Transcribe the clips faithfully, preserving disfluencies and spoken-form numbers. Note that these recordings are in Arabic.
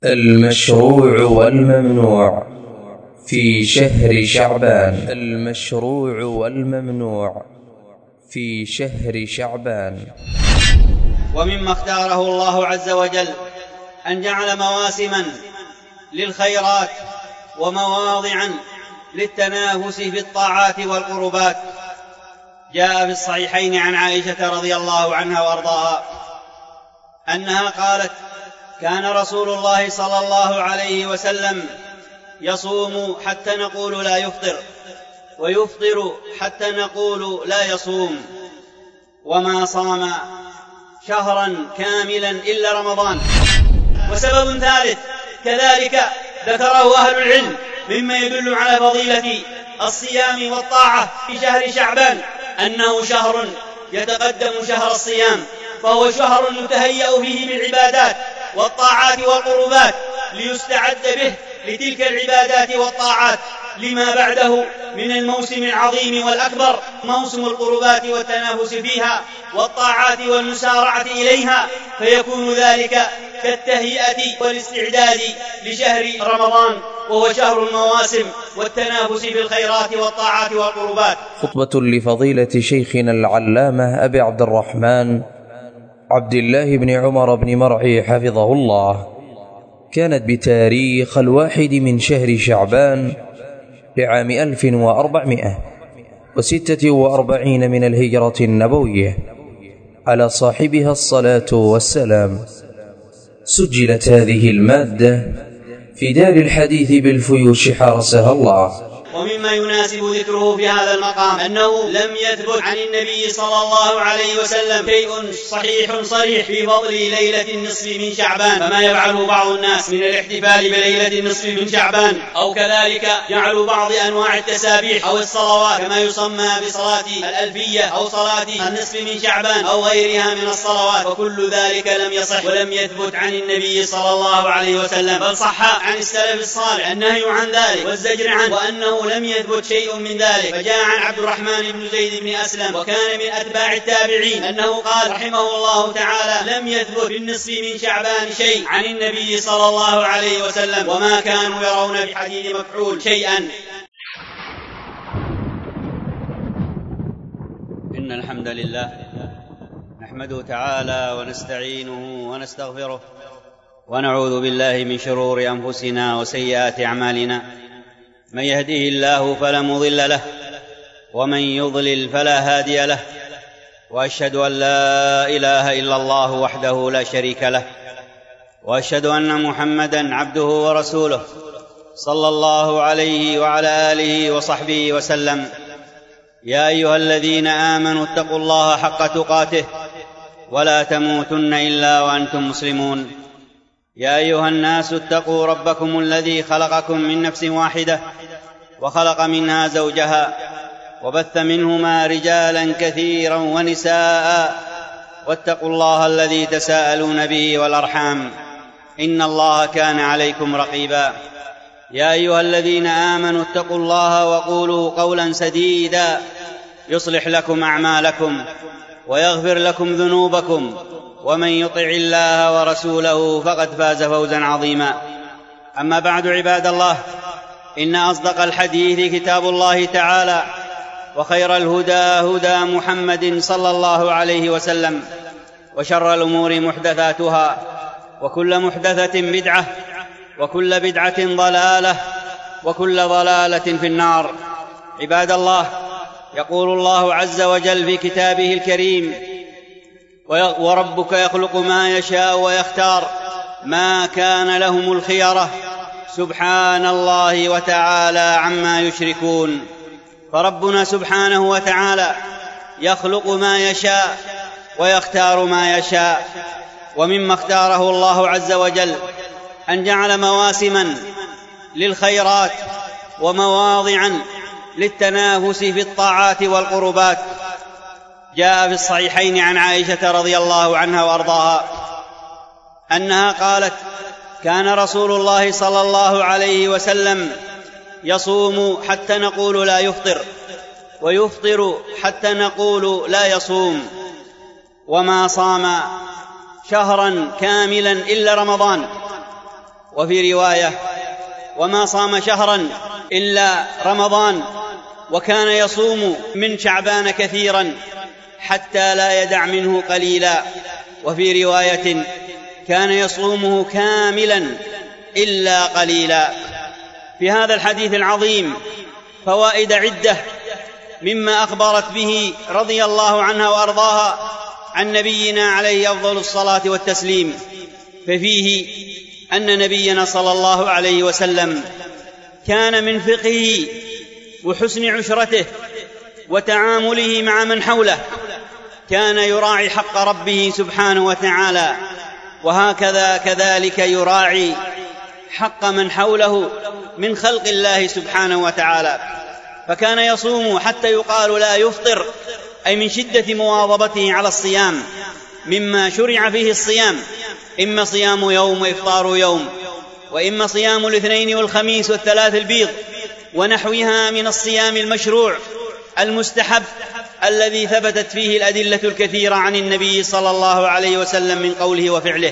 المشروع والممنوع في شهر شعبان. المشروع والممنوع في شهر شعبان. ومما اختاره الله عز وجل أن جعل مواسما للخيرات ومواضعا للتنافس في الطاعات والقربات. جاء في الصحيحين عن عائشة رضي الله عنها وارضاها أنها قالت: كان رسول الله صلى الله عليه وسلم يصوم حتى نقول لا يفطر، ويفطر حتى نقول لا يصوم، وما صام شهرا كاملا إلا رمضان. وسبب ثالث كذلك ذكره أهل العلم مما يدل على فضيلة الصيام والطاعة في شهر شعبان أنه شهر يتقدم شهر الصيام، فهو شهر يتهيأ فيه بالعبادات والطاعات والقربات ليستعد به لتلك العبادات والطاعات لما بعده من الموسم العظيم والأكبر، موسم القربات والتنافس فيها والطاعات والمسارعة إليها، فيكون ذلك كالتهيئة والاستعداد لشهر رمضان، وهو شهر المواسم والتنافس في الخيرات والطاعات والقربات. خطبة لفضيلة شيخنا العلامة أبي عبد الرحمن عبد الله بن عمر بن مرعي حفظه الله، كانت بتاريخ الواحد من شهر شعبان لعام ألف وأربعمائة وستة وأربعين من الهجرة النبوية، على صاحبها الصلاة والسلام. سجلت هذه المادة في دار الحديث بالفيوش حرسها الله. ومما يناسب ذكره في هذا المقام أنه لم يثبت عن النبي صلى الله عليه وسلم شيء صحيح صريح في فضل ليلة النصف من شعبان، فما يفعله بعض الناس من الاحتفال بليلة النصف من شعبان، أو كذلك جعل بعض أنواع التسابيح أو الصلوات كما يسمى بصلاة الألفية أو صلاة النصف من شعبان أو غيرها من الصلوات، وكل ذلك لم يصح ولم يثبت عن النبي صلى الله عليه وسلم، بل صح عن السلف الصالح النهي عن ذلك والزجر عنه، وأنه لم يثبت شيء من ذلك. فجاء عن عبد الرحمن بن زيد بن أسلم وكان من أتباع التابعين أنه قال رحمه الله تعالى: لم يثبت بالنصف من شعبان شيء عن النبي صلى الله عليه وسلم، وما كانوا يرون بحديد مكحول شيئا. إن الحمد لله نحمده تعالى ونستعينه ونستغفره، ونعوذ بالله من شرور أنفسنا وسيئات أعمالنا. من يهده الله فلا مضل له، ومن يضلل فلا هادي له، وأشهد أن لا إله إلا الله وحده لا شريك له، وأشهد أن محمدًا عبده ورسوله صلى الله عليه وعلى آله وصحبه وسلم. يا أيها الذين آمنوا اتقوا الله حق تقاته ولا تموتن إلا وأنتم مسلمون. يا أيها الناس اتقوا ربكم الذي خلقكم من نفس واحدة وخلق منها زوجها وبث منهما رجالا كثيرا ونساء، واتقوا الله الذي تساءلون به والأرحام إن الله كان عليكم رقيبا. يا أيها الذين آمنوا اتقوا الله وقولوا قولا سديدا يصلح لكم أعمالكم ويغفر لكم ذنوبكم، ومن يطع الله ورسوله فقد فاز فوزا عظيما. أما بعد، عباد الله، إن أصدق الحديث كتاب الله تعالى، وخير الهدى هدى محمد صلى الله عليه وسلم، وشر الأمور محدثاتها، وكل محدثة بدعة، وكل بدعة ضلالة، وكل ضلالة في النار. عباد الله، يقول الله عز وجل في كتابه الكريم: وربك يخلق ما يشاء ويختار ما كان لهم الخيرة سبحان الله وتعالى عما يشركون. فربنا سبحانه وتعالى يخلق ما يشاء ويختار ما يشاء. ومما اختاره الله عز وجل أن جعل مواسما للخيرات ومواضعا للتنافس في الطاعات والقربات. جاء في الصحيحين عن عائشة رضي الله عنها وارضاها أنها قالت: كان رسول الله صلى الله عليه وسلم يصوم حتى نقول لا يفطر، ويفطر حتى نقول لا يصوم، وما صام شهرا كاملا إلا رمضان. وفي رواية: وما صام شهرا إلا رمضان، وكان يصوم من شعبان كثيرا حتى لا يدع منه قليلا. وفي رواية: كان يصومه كاملا إلا قليلا. في هذا الحديث العظيم فوائد عدة مما أخبرت به رضي الله عنها وأرضاها عن نبينا عليه أفضل الصلاة والتسليم. ففيه أن نبينا صلى الله عليه وسلم كان من فقهه وحسن عشرته وتعامله مع من حوله كان يراعي حق ربه سبحانه وتعالى، وهكذا كذلك يراعي حق من حوله من خلق الله سبحانه وتعالى. فكان يصوم حتى يقال لا يفطر، أي من شدة مواظبته على الصيام، مما شرع فيه الصيام، إما صيام يوم وإفطار يوم، وإما صيام الاثنين والخميس والثلاث البيض ونحوها من الصيام المشروع المستحب الذي ثبتت فيه الأدلة الكثيرة عن النبي صلى الله عليه وسلم من قوله وفعله.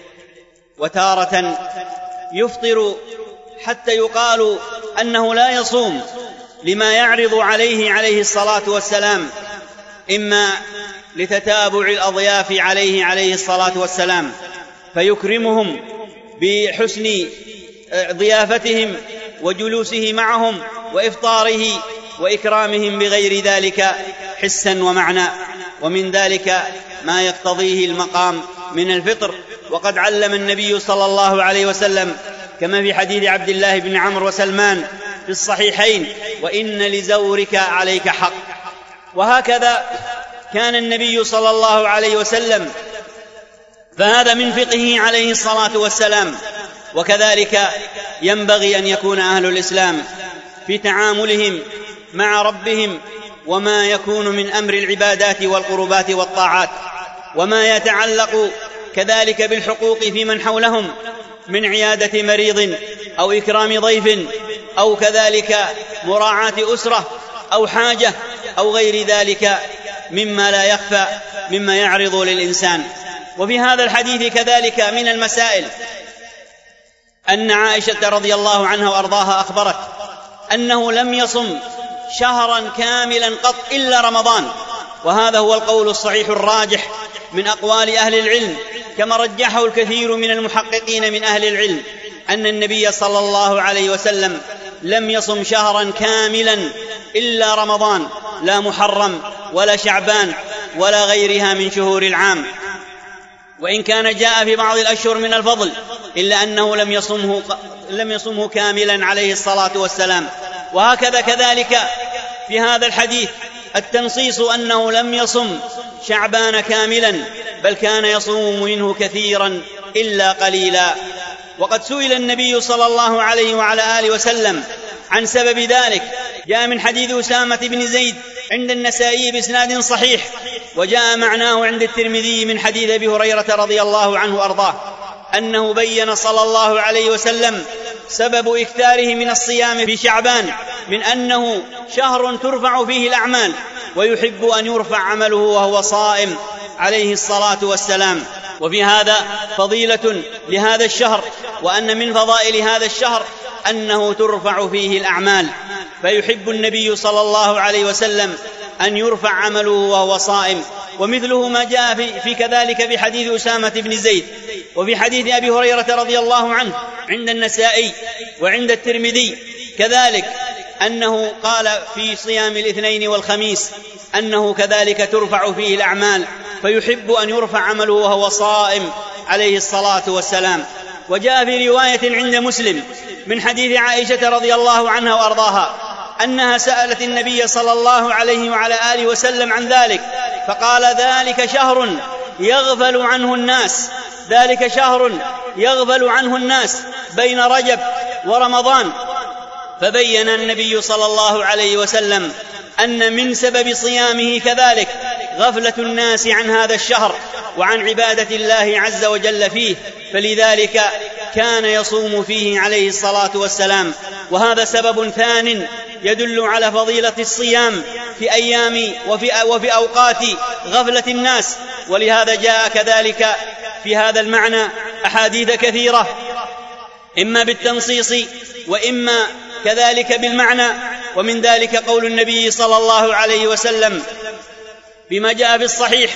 وتارة يفطر حتى يقال أنه لا يصوم لما يعرض عليه عليه الصلاة والسلام، إما لتتابع الأضياف عليه عليه الصلاة والسلام فيكرمهم بحسن ضيافتهم وجلوسه معهم وإفطاره وإكرامهم بغير ذلك حسا ومعنى، ومن ذلك ما يقتضيه المقام من الفطر. وقد علم النبي صلى الله عليه وسلم كما في حديث عبد الله بن عمرو وسلمان في الصحيحين: وإن لزورك عليك حق. وهكذا كان النبي صلى الله عليه وسلم، فهذا من فقهه عليه الصلاة والسلام. وكذلك ينبغي أن يكون أهل الإسلام في تعاملهم مع ربهم وما يكون من أمر العبادات والقربات والطاعات، وما يتعلق كذلك بالحقوق في من حولهم من عيادة مريض أو إكرام ضيف أو كذلك مراعاة أسرة أو حاجة أو غير ذلك مما لا يخفى مما يعرض للإنسان. وفي هذا الحديث كذلك من المسائل أن عائشة رضي الله عنها وأرضاها أخبرت أنه لم يصم شهرا كاملا قط إلا رمضان، وهذا هو القول الصحيح الراجح من أقوال أهل العلم، كما رجحه الكثير من المحققين من أهل العلم، أن النبي صلى الله عليه وسلم لم يصم شهرا كاملا إلا رمضان، لا محرم ولا شعبان ولا غيرها من شهور العام، وإن كان جاء في بعض الأشهر من الفضل، إلا أنه لم يصمه, لم يصمه كاملا عليه الصلاة والسلام. وهكذا كذلك في هذا الحديث التنصيص أنه لم يصم شعبان كاملا، بل كان يصوم منه كثيرا إلا قليلا. وقد سئل النبي صلى الله عليه وعلى آله وسلم عن سبب ذلك، جاء من حديث أسامة بن زيد عند النسائي بإسناد صحيح، وجاء معناه عند الترمذي من حديث أبي هريرة رضي الله عنه وأرضاه أنه بين صلى الله عليه وسلم سبب إكثاره من الصيام في شعبان من أنه شهر ترفع فيه الأعمال ويحب أن يرفع عمله وهو صائم عليه الصلاة والسلام. وفي هذا فضيلة لهذا الشهر، وأن من فضائل هذا الشهر أنه ترفع فيه الأعمال، فيحب النبي صلى الله عليه وسلم أن يرفع عمله وهو صائم. ومثله ما جاء في, في كذلك في حديث أسامة بن زيد، وفي حديث أبي هريرة رضي الله عنه عند النسائي وعند الترمذي كذلك أنه قال في صيام الاثنين والخميس أنه كذلك ترفع فيه الأعمال، فيحب أن يرفع عمله وهو صائم عليه الصلاة والسلام. وجاء في رواية عند مسلم من حديث عائشة رضي الله عنها وأرضاها أنها سألت النبي صلى الله عليه وعلى آله وسلم عن ذلك، فقال: ذلك شهر يغفل عنه الناس، ذلك شهر يغفل عنه الناس بين رجب ورمضان. فبين النبي صلى الله عليه وسلم أن من سبب صيامه كذلك غفلة الناس عن هذا الشهر وعن عبادة الله عز وجل فيه، فلذلك كان يصوم فيه عليه الصلاة والسلام. وهذا سبب ثان يدل على فضيلة الصيام في أيام وفي, وفي أوقات غفلة الناس، ولهذا جاء كذلك في هذا المعنى أحاديث كثيرة إما بالتنصيص وإما كذلك بالمعنى. ومن ذلك قول النبي صلى الله عليه وسلم بما جاء في الصحيح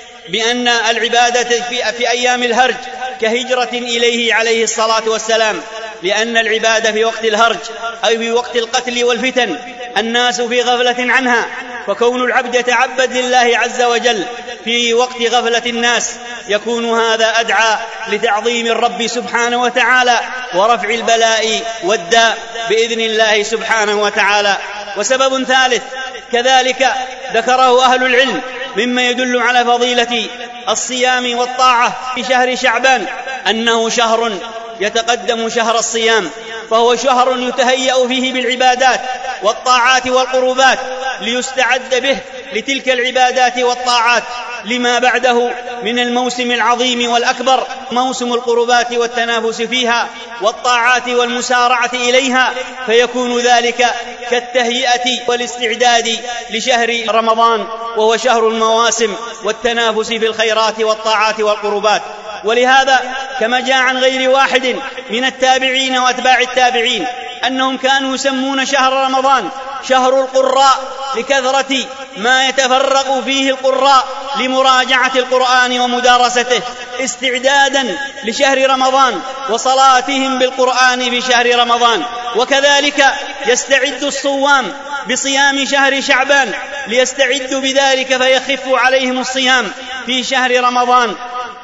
بأن العبادة في أيام الهرج كهجرة إليه عليه الصلاة والسلام، لأن العبادة في وقت الهرج أي في وقت القتل والفتن الناس في غفلة عنها، فكون العبد يتعبد لله عز وجل في وقت غفلة الناس يكون هذا أدعى لتعظيم الرب سبحانه وتعالى ورفع البلاء والداء بإذن الله سبحانه وتعالى. وسبب ثالث كذلك ذكره أهل العلم مما يدل على فضيلة الصيام والطاعة في شهر شعبان أنه شهر يتقدم شهر الصيام، فهو شهر يتهيأ فيه بالعبادات والطاعات والقربات ليستعد به لتلك العبادات والطاعات لما بعده من الموسم العظيم والأكبر، موسم القربات والتنافس فيها والطاعات والمسارعة إليها، فيكون ذلك كالتهيئة والاستعداد لشهر رمضان وهو شهر المواسم والتنافس في الخيرات والطاعات والقربات. ولهذا كما جاء عن غير واحد من التابعين وأتباع التابعين أنهم كانوا يسمون شهر رمضان شهر القراء لكثرة ما يتفرق فيه القراء لمراجعة القرآن ومدارسته استعدادا لشهر رمضان وصلاتهم بالقرآن في شهر رمضان. وكذلك يستعد الصوام بصيام شهر شعبان ليستعدوا بذلك فيخف عليهم الصيام في شهر رمضان.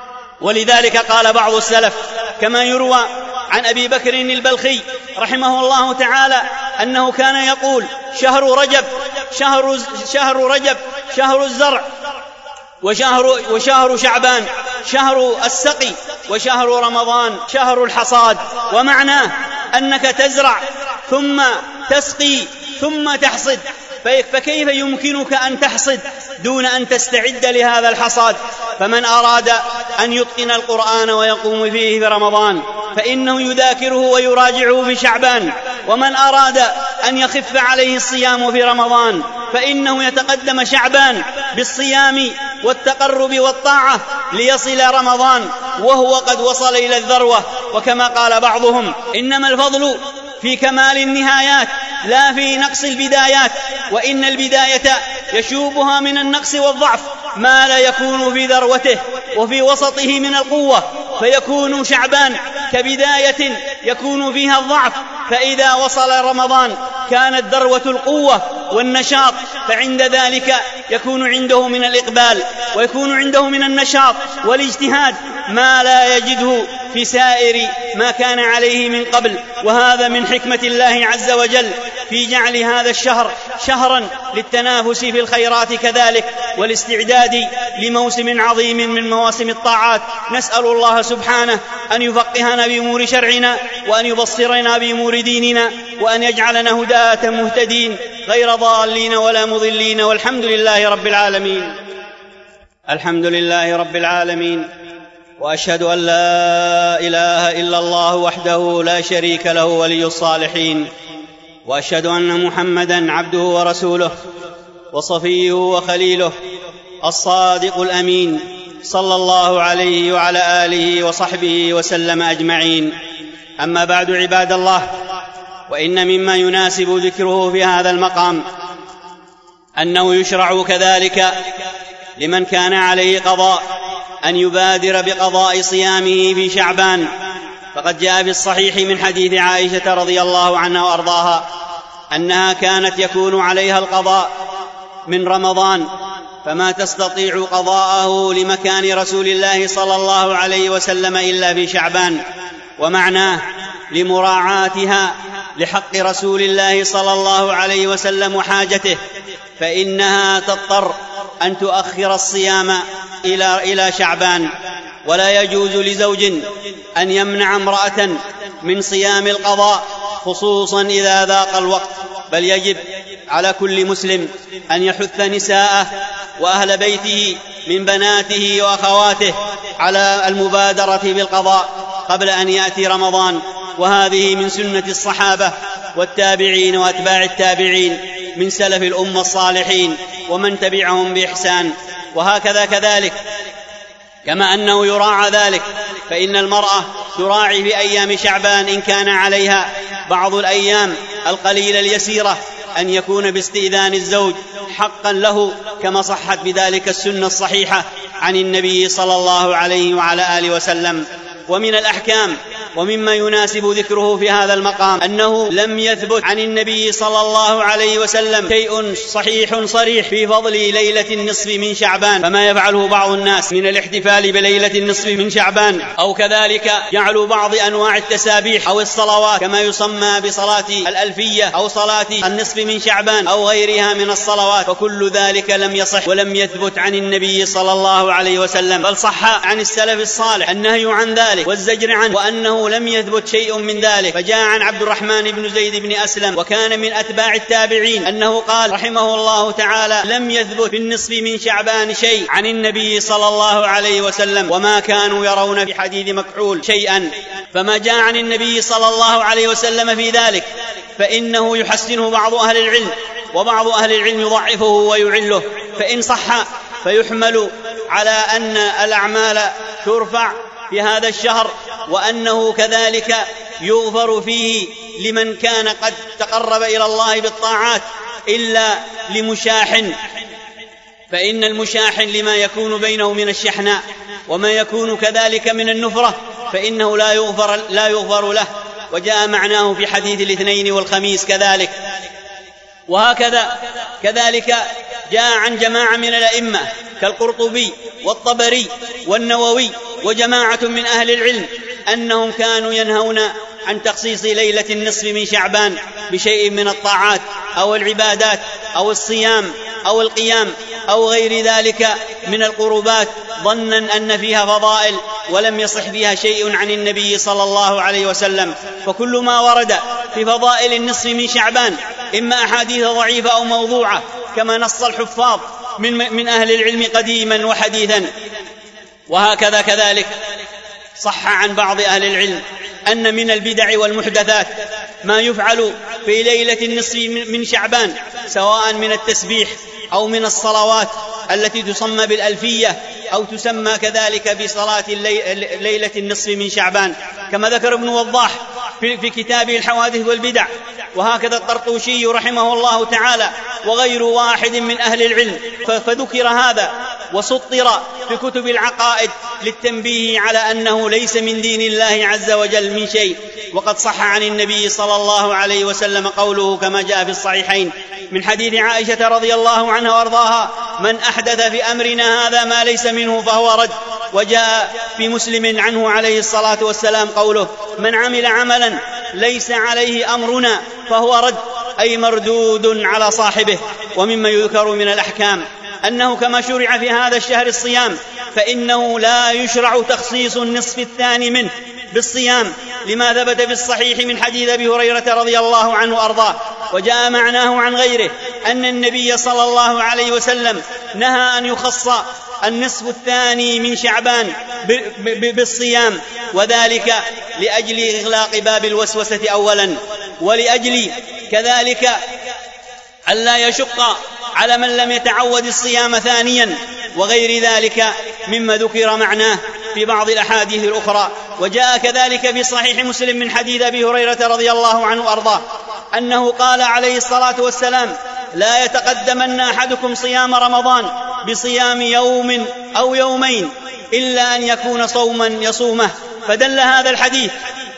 ولذلك قال بعض السلف كما يروى عن أبي بكر البلخي رحمه الله تعالى أنه كان يقول شهر رجب شهر, شهر رجب شهر الزرع، وشهر, وشهر شعبان شهر السقي، وشهر رمضان شهر الحصاد. ومعناه أنك تزرع ثم تسقي ثم تحصد، فكيف يمكنك أن تحصد دون أن تستعد لهذا الحصاد؟ فمن أراد أن يتقن القرآن ويقوم فيه في رمضان فإنه يذاكره ويراجعه في شعبان، ومن أراد أن يخف عليه الصيام في رمضان فإنه يتقدم شعبان بالصيام والتقرب والطاعة ليصل رمضان وهو قد وصل إلى الذروة. وكما قال بعضهم إنما الفضل في كمال النهايات لا في نقص البدايات، وإن البداية يشوبها من النقص والضعف ما لا يكون في ذروته وفي وسطه من القوة، فيكون شعبان كبداية يكون فيها الضعف، فإذا وصل رمضان كانت ذروة القوة والنشاط، فعند ذلك يكون عنده من الإقبال ويكون عنده من النشاط والاجتهاد ما لا يجده في سائر ما كان عليه من قبل. وهذا من حكمة الله عز وجل في جعل هذا الشهر شهرا للتنافس في الخيرات كذلك والاستعداد لموسم عظيم من مواسم الطاعات. نسأل الله سبحانه أن يفقهنا بأمور شرعنا وأن يبصرنا بأمور ديننا وأن يجعلنا هداة مهتدين غير ضالين ولا مضلين، والحمد لله رب العالمين. الحمد لله رب العالمين، وأشهد أن لا إله إلا الله وحده لا شريك له ولي الصالحين، وأشهد أن محمدًا عبده ورسوله وصفيه وخليله الصادق الأمين صلى الله عليه وعلى آله وصحبه وسلم أجمعين. أما بعد عباد الله، وإن مما يناسب ذكره في هذا المقام أنه يشرع كذلك لمن كان عليه قضاء أن يبادر بقضاء صيامه في شعبان، فقد جاء في الصحيح من حديث عائشة رضي الله عنها وأرضاها أنها كانت يكون عليها القضاء من رمضان فما تستطيع قضاءه لمكان رسول الله صلى الله عليه وسلم إلا في شعبان، ومعناه لمراعاتها لحق رسول الله صلى الله عليه وسلم وحاجته، فإنها تضطر أن تؤخر الصيام إلى إلى شعبان. ولا يجوز لزوج أن يمنع امرأة من صيام القضاء خصوصا إذا ذاق الوقت، بل يجب على كل مسلم أن يحث نساءه وأهل بيته من بناته وأخواته على المبادرة بالقضاء قبل أن يأتي رمضان، وهذه من سنة الصحابة والتابعين وأتباع التابعين من سلف الأمة الصالحين ومن تبعهم بإحسان. وهكذا كذلك كما أنه يراعى ذلك، فإن المرأة تراعي في أيام شعبان إن كان عليها بعض الأيام القليلة اليسيرة أن يكون باستئذان الزوج حقا له، كما صحت بذلك السنة الصحيحة عن النبي صلى الله عليه وعلى آله وسلم. ومن الأحكام ومما يناسب ذكره في هذا المقام أنه لم يثبت عن النبي صلى الله عليه وسلم شيء صحيح صريح في فضل ليلة النصف من شعبان، فما يفعله بعض الناس من الاحتفال بليلة النصف من شعبان، أو كذلك جعلوا بعض أنواع التسابيح أو الصلوات كما يسمى بصلاة الألفية أو صلاة النصف من شعبان أو غيرها من الصلوات، فكل ذلك لم يصح ولم يثبت عن النبي صلى الله عليه وسلم، بل صح عن السلف الصالح النهي عن ذلك والزجر عنه، وأنه لم يثبت شيء من ذلك. فجاء عن عبد الرحمن بن زيد بن أسلم وكان من أتباع التابعين أنه قال رحمه الله تعالى: لم يثبت في النصف من شعبان شيء عن النبي صلى الله عليه وسلم، وما كانوا يرون في حديث مكحول شيئا، فما جاء عن النبي صلى الله عليه وسلم في ذلك فإنه يحسنه بعض أهل العلم، وبعض أهل العلم يضعفه ويعله، فإن صح فيحمل على أن الأعمال ترفع في هذا الشهر، وأنه كذلك يغفر فيه لمن كان قد تقرب إلى الله بالطاعات، إلا لمشاحن، فإن المشاحن لما يكون بينه من الشحناء وما يكون كذلك من النفرة فإنه لا يغفر, لا يغفر له، وجاء معناه في حديث الاثنين والخميس كذلك. وهكذا كذلك جاء عن جماعة من الأئمة كالقرطبي والطبري والنووي وجماعة من أهل العلم أنهم كانوا ينهون عن تخصيص ليلة النصف من شعبان بشيء من الطاعات أو العبادات أو الصيام أو القيام أو غير ذلك من القربات، ظنا أن فيها فضائل ولم يصح فيها شيء عن النبي صلى الله عليه وسلم. فكل ما ورد في فضائل النصف من شعبان إما أحاديث ضعيفة أو موضوعة كما نص الحفاظ من, من أهل العلم قديما وحديثا. وهكذا كذلك صح عن بعض أهل العلم أن من البدع والمحدثات ما يفعل في ليلة النصف من شعبان، سواء من التسبيح أو من الصلوات التي تسمى بالألفية أو تسمى كذلك بصلاة ليلة النصف من شعبان، كما ذكر ابن وضاح في كتابه الحوادث والبدع، وهكذا الطرطوشي رحمه الله تعالى وغير واحد من أهل العلم. فذكر هذا وسطر في كتب العقائد للتنبيه على أنه ليس من دين الله عز وجل من شيء. وقد صح عن النبي صلى الله عليه وسلم قوله كما جاء في الصحيحين من حديث عائشة رضي الله عنها وارضاها: من أحدث في أمرنا هذا ما ليس منه فهو رد. وجاء في مسلم عنه عليه الصلاة والسلام قوله: من عمل عملا ليس عليه أمرنا فهو رد، أي مردود على صاحبه. ومما يذكر من الأحكام أنه كما شرع في هذا الشهر الصيام، فإنه لا يشرع تخصيص النصف الثاني منه بالصيام، لما ثبت في الصحيح من حديث أبي هريرة رضي الله عنه وأرضاه. وجاء معناه عن غيره أن النبي صلى الله عليه وسلم نهى أن يخص النصف الثاني من شعبان بالصيام، وذلك لأجل إغلاق باب الوسوسة أولا، ولأجل كذلك ألا يشق على من لم يتعود الصيام ثانيا، وغير ذلك مما ذكر معناه في بعض الأحاديث الأخرى. وجاء كذلك في صحيح مسلم من حديث أبي هريرة رضي الله عنه وأرضاه أنه قال عليه الصلاة والسلام: لا يتقدمن أحدكم صيام رمضان بصيام يوم أو يومين إلا أن يكون صوما يصومه. فدل هذا الحديث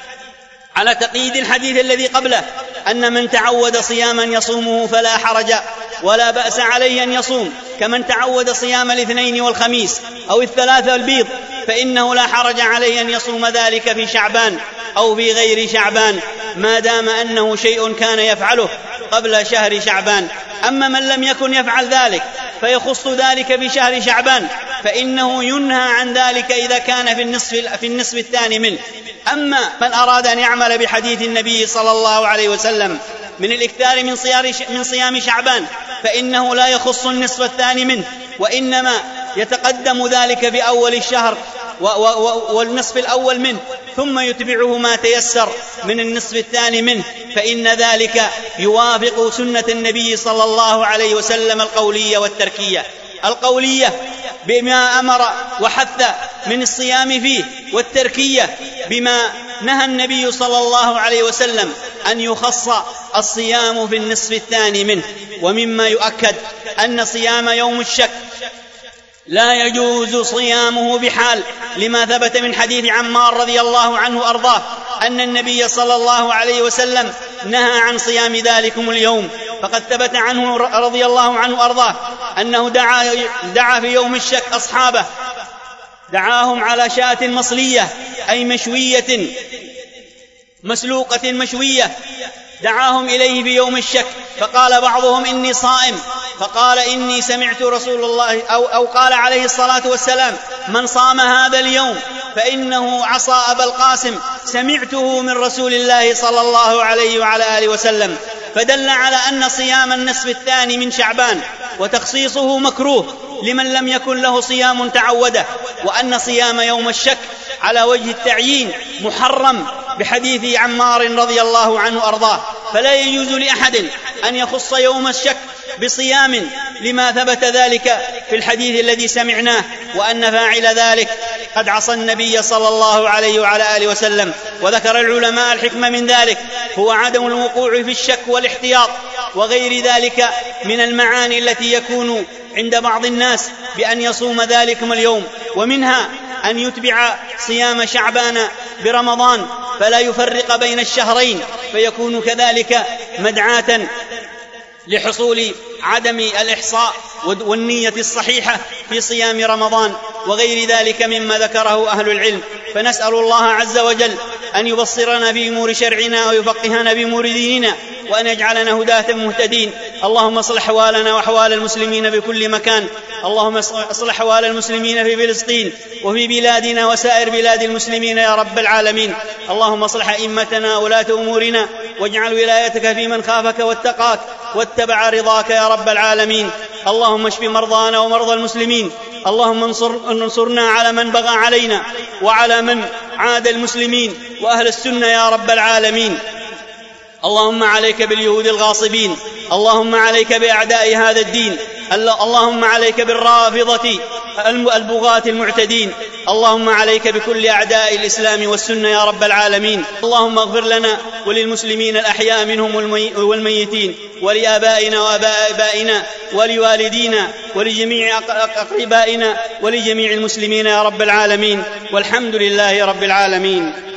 على تقييد الحديث الذي قبله، أن من تعود صياما يصومه فلا حرج ولا بأس عليه أن يصوم، كمن تعود صيام الاثنين والخميس أو الثلاثة والبيض فإنه لا حرج عليه أن يصوم ذلك في شعبان أو في غير شعبان، ما دام أنه شيء كان يفعله قبل شهر شعبان. أما من لم يكن يفعل ذلك فيخص ذلك بشهر شعبان فإنه ينهى عن ذلك إذا كان في النصف, في النصف الثاني منه. أما من أراد أن يعمل بحديث النبي صلى الله عليه وسلم من الإكثار من صيام شعبان فإنه لا يخص النصف الثاني منه، وإنما يتقدم ذلك بأول الشهر والنصف الأول منه، ثم يتبعه ما تيسر من النصف الثاني منه، فإن ذلك يوافق سنة النبي صلى الله عليه وسلم القولية والتركية. القولية بما أمر وحث من الصيام فيه، والتركية بما نهى النبي صلى الله عليه وسلم أن يخص الصيام في النصف الثاني منه. ومما يؤكد أن صيام يوم الشك لا يجوز صيامه بحال، لما ثبت من حديث عمار رضي الله عنه أرضاه أن النبي صلى الله عليه وسلم نهى عن صيام ذلكم اليوم. فقد ثبت عنه رضي الله عنه أرضاه أنه دعا, دعا في يوم الشك أصحابه، دعاهم على شاة مصلية أي مشوية مسلوقة مشوية، دعاهم إليه في يوم الشك. فقال بعضهم إني صائم، فقال إني سمعت رسول الله أو, أو قال عليه الصلاة والسلام من صام هذا اليوم فإنه عصى أبا القاسم، سمعته من رسول الله صلى الله عليه وعلى آله وسلم. فدل على أن صيام النصف الثاني من شعبان وتخصيصه مكروه لمن لم يكن له صيام تعوده، وأن صيام يوم الشك على وجه التعيين محرم بحديث عمار رضي الله عنه أرضاه. فلا يجوز لأحد أن يخص يوم الشك بصيام لما ثبت ذلك في الحديث الذي سمعناه، وأن فاعل ذلك قد عصى النبي صلى الله عليه وعلى آله وسلم. وذكر العلماء الحكمة من ذلك هو عدم الوقوع في الشك والاحتياط وغير ذلك من المعاني التي يكون عند بعض الناس بأن يصوم ذلكم اليوم، ومنها أن يتبع صيام شعبان برمضان فلا يفرق بين الشهرين، فيكون كذلك مدعاة لحصول عدم الإحصاء والنية الصحيحة في صيام رمضان وغير ذلك مما ذكره أهل العلم. فنسأل الله عز وجل أن يبصرنا في أمور شرعنا ويفقهنا في أمور ديننا، وأن يجعلنا هداة مهتدين. اللهم اصلح أحوالنا وأحوال المسلمين بكل مكان. اللهم اصلح أحوال المسلمين في فلسطين وفي بلادنا وسائر بلاد المسلمين يا رب العالمين. اللهم اصلح أئمتنا ولاة أمورنا، واجعل ولايتك في من خافك واتقاك واتبع رضاك يا رب العالمين. اللهم اشف مرضانا ومرضى المسلمين. اللهم انصر انصرنا على من بغى علينا وعلى من عاد المسلمين وأهل السنة يا رب العالمين. اللهم عليك باليهود الغاصبين، اللهم عليك بأعداء هذا الدين، اللهم عليك بالرافضة البغاة المعتدين، اللهم عليك بكل أعداء الإسلام والسنة يا رب العالمين. اللهم اغفر لنا وللمسلمين الأحياء منهم والميتين، ولآبائنا وآباء آبائنا ولوالدينا ولجميع أقربائنا ولجميع المسلمين يا رب العالمين، والحمد لله رب العالمين.